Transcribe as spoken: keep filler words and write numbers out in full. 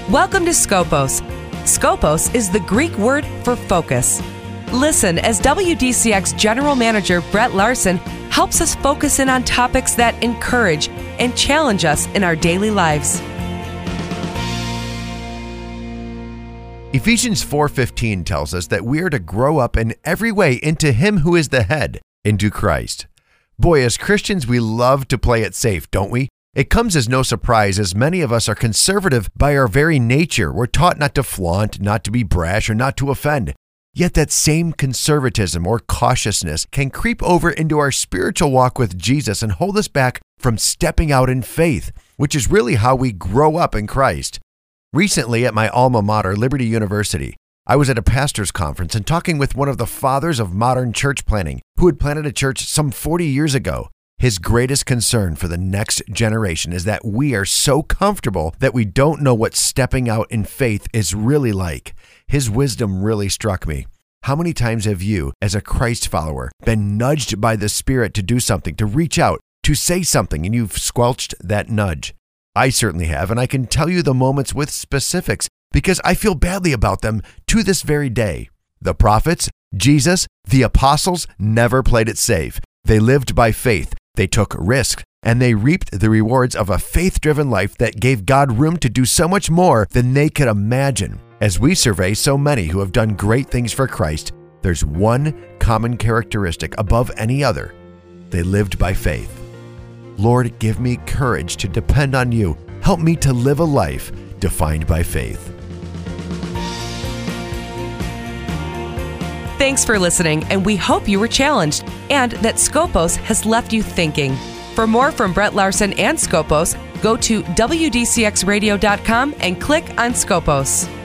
Welcome to Scopos. Scopos is the Greek word for focus. Listen as W D C X General Manager Brett Larson helps us focus in on topics that encourage and challenge us in our daily lives. Ephesians four fifteen tells us that we are to grow up in every way into Him who is the head, into Christ. Boy, as Christians, we love to play it safe, don't we? It comes as no surprise as many of us are conservative by our very nature. We're taught not to flaunt, not to be brash, or not to offend. Yet that same conservatism or cautiousness can creep over into our spiritual walk with Jesus and hold us back from stepping out in faith, which is really how we grow up in Christ. Recently at my alma mater, Liberty University, I was at a pastor's conference and talking with one of the fathers of modern church planting who had planted a church some forty years ago. His greatest concern for the next generation is that we are so comfortable that we don't know what stepping out in faith is really like. His wisdom really struck me. How many times have you, as a Christ follower, been nudged by the Spirit to do something, to reach out, to say something, and you've squelched that nudge? I certainly have, and I can tell you the moments with specifics because I feel badly about them to this very day. The prophets, Jesus, the apostles never played it safe. They lived by faith, they took risks, and they reaped the rewards of a faith-driven life that gave God room to do so much more than they could imagine. As we survey so many who have done great things for Christ, there's one common characteristic above any other. They lived by faith. Lord, give me courage to depend on you. Help me to live a life defined by faith. Thanks for listening, and we hope you were challenged and that Scopos has left you thinking. For more from Brett Larson and Scopos, go to W D C X radio dot com and click on Scopos.